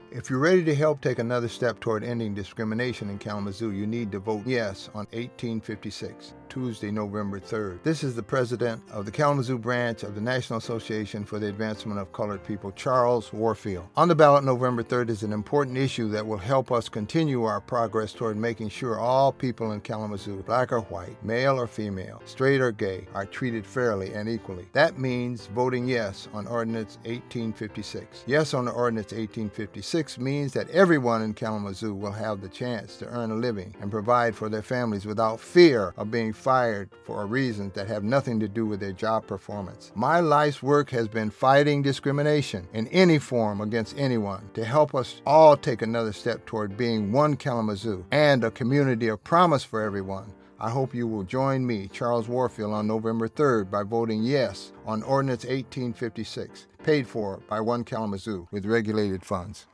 If you're ready to help take another step toward ending discrimination in Kalamazoo, you need to vote yes on 1856, Tuesday, November 3rd. This is the president of the Kalamazoo branch of the National Association for the Advancement of Colored People, Charles Warfield. On the ballot November 3rd is an important issue that will help us continue our progress toward making sure all people in Kalamazoo, black or white, male or female, straight or gay, are treated fairly and equally. That means voting yes on Ordinance 1856. Yes on the Ordinance 1856 means that everyone in Kalamazoo will have the chance to earn a living and provide for their families without fear of being fired for reasons that have nothing to do with their job performance. My life's work has been fighting discrimination in any form against anyone to help us all take another step toward being one Kalamazoo and a community of promise for everyone. I hope you will join me, Charles Warfield, on November 3rd by voting yes on Ordinance 1856, paid for by One Kalamazoo with regulated funds.